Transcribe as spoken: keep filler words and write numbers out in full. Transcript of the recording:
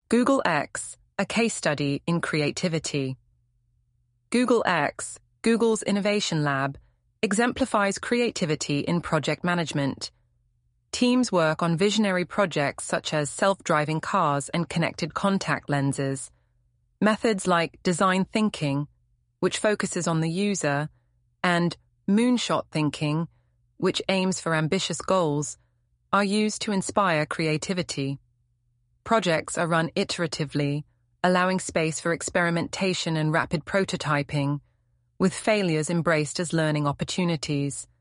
Google X, a case study in creativity. Google X, Google's innovation lab, exemplifies creativity in project management. Teams work on visionary projects such as self-driving cars and connected contact lenses. Methods like design thinking, which focuses on the user, and moonshot thinking, which aims for ambitious goals, are used to inspire creativity. Projects are run iteratively, allowing space for experimentation and rapid prototyping, with failures embraced as learning opportunities.